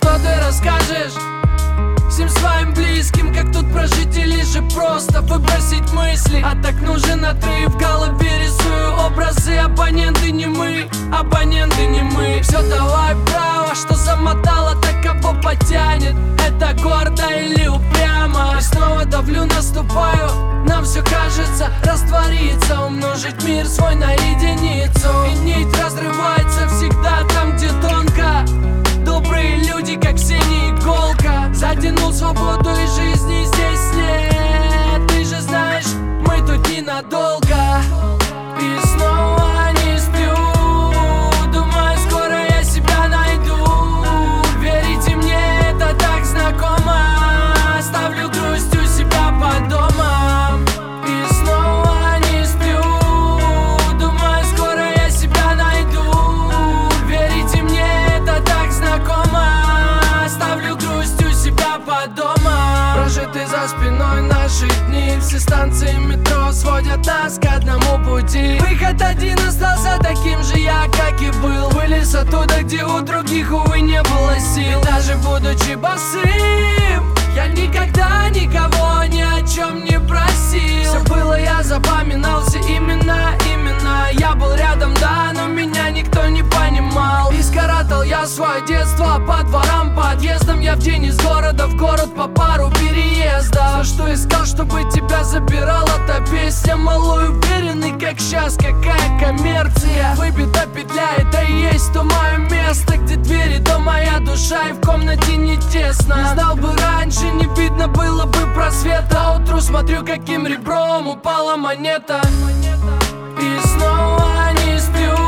что ты расскажешь всем своим близким, как тут прожить или же просто выбросить мысли? А так нужен отрыв, в голове рисую образы. Абоненты не мы, абоненты не мы. Все давай право, что замотало, так кого потянет? Это гордо или упрямо? И снова давлю, наступаю, нам все кажется раствориться, умножить мир свой на единицу. И нить разрывается всегда там, где тонко. Добрые люди, как синяя иголка. Затянул свободу из жизни, здесь нет. Ты же знаешь, мы тут ненадолго. И снова не сплю, думаю, скоро я себя найду. Верите мне, это так знакомо. Оставлю грусть у себя под домом. И снова не сплю, думаю, скоро я себя найду. Верите мне, это так знакомо. Оставлю грусть у себя под домом. Прожиты за спиной наши дни. Все станции метро сводят нас к одному пути. Выход один остался таким же я, как и был. Вылез оттуда, где у других, увы, не было сил. И даже будучи босым, я никогда никого ни о чем не просил. Все было, я запоминался именно. Я был рядом, да, но меня никто не понимал. И скоротал я свое детство по дворам, подъездам. Я в день из города в город по пару переездов. Все, что искал, чтобы тебя забирала та песня. Малой уверенный, как сейчас, какая коммерция. Выбита петля, это и есть то мое место, где двери, то моя душа, и в комнате не тесно. Не знал бы раньше, не видно было бы просвета. Утру смотрю, каким ребром упала монета. И снова не сплю,